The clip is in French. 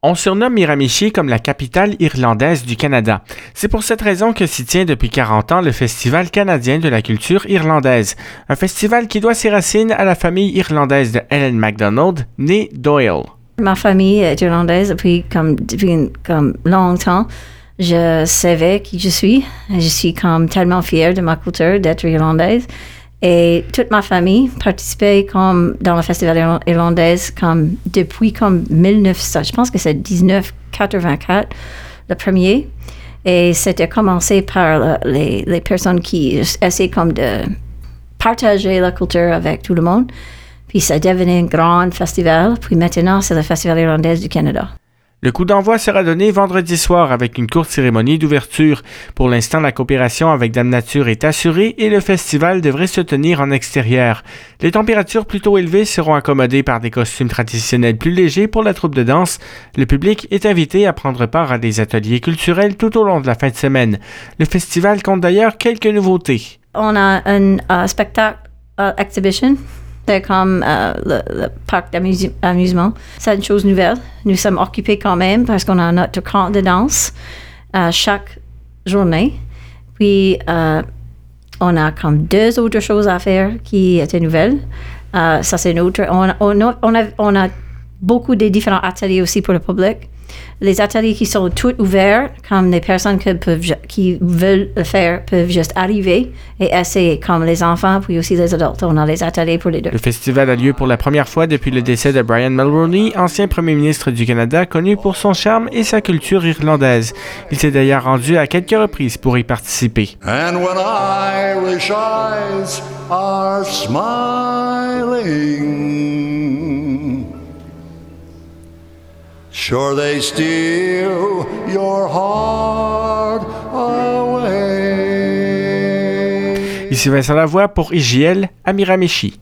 On surnomme Miramichi comme la capitale irlandaise du Canada. C'est pour cette raison que s'y tient depuis 40 ans le Festival canadien de la culture irlandaise. Un festival qui doit ses racines à la famille irlandaise de Ellen MacDonald, née Doyle. Ma famille est irlandaise depuis longtemps. Je savais qui je suis. Je suis tellement fière de ma culture d'être irlandaise. Et toute ma famille participait dans le festival irlandais depuis 1900. Je pense que c'est 1984, le premier. Et c'était commencé par les personnes qui essaient de partager la culture avec tout le monde. Puis ça devenait un grand festival. Puis maintenant, c'est le Festival irlandais du Canada. Le coup d'envoi sera donné vendredi soir avec une courte cérémonie d'ouverture. Pour l'instant, la coopération avec Dame Nature est assurée et le festival devrait se tenir en extérieur. Les températures plutôt élevées seront accommodées par des costumes traditionnels plus légers pour la troupe de danse. Le public est invité à prendre part à des ateliers culturels tout au long de la fin de semaine. Le festival compte d'ailleurs quelques nouveautés. On a un spectacle exhibition. C'est comme le parc d'amusement. C'est une chose nouvelle. Nous sommes occupés quand même parce qu'on a notre camp de danse chaque journée. Puis, on a deux autres choses à faire qui étaient nouvelles. Ça, c'est une autre. On a beaucoup de différents ateliers aussi pour le public. Les ateliers qui sont tous ouverts, comme les personnes qui veulent le faire peuvent juste arriver et essayer, comme les enfants, puis aussi les adultes. On a les ateliers pour les deux. Le festival a lieu pour la première fois depuis le décès de Brian Mulroney, ancien premier ministre du Canada, connu pour son charme et sa culture irlandaise. Il s'est d'ailleurs rendu à quelques reprises pour y participer. And when Irish eyes are smiling, sure they steal your heart away. Ici Vincent Lavoie pour IJL à Miramichi.